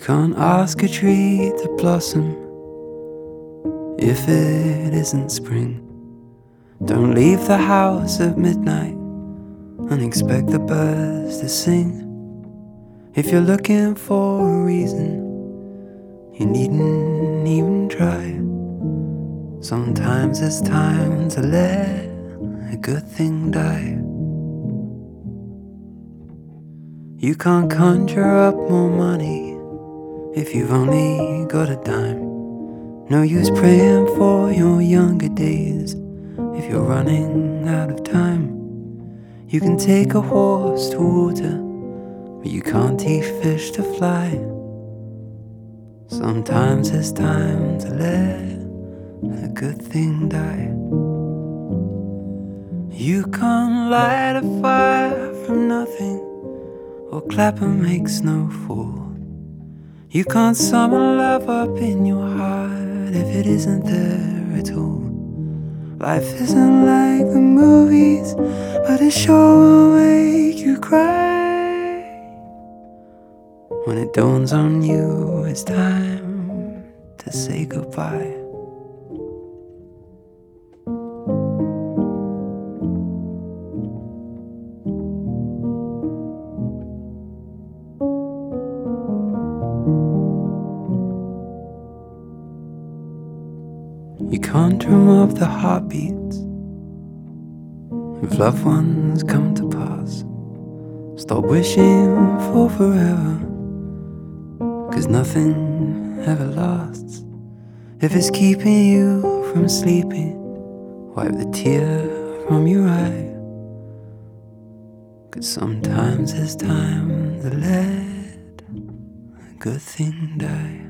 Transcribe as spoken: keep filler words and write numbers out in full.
can't ask a tree to blossom if it isn't spring. Don't leave the house at midnight and expect the birds to sing. If you're looking for a reason, you needn't even try. Sometimes it's time to let a good thing die. You can't conjure up more money if you've only got a dime. No use praying for your younger days if you're running out of time. You can take a horse to water, but you can't teach fish to fly. Sometimes it's time to let a good thing die. You can't light a fire from nothing, or clapper makes no fall. You can't summon love up in your heart if it isn't there at all. Life isn't like the movies, but it sure will make you cry when it dawns on you it's time to say goodbye. You can't drum up the heartbeats if loved ones come to pass. Stop wishing for forever, 'cause nothing ever lasts. If it's keeping you from sleeping, wipe the tear from your eye, 'cause sometimes it's time to let a good thing die.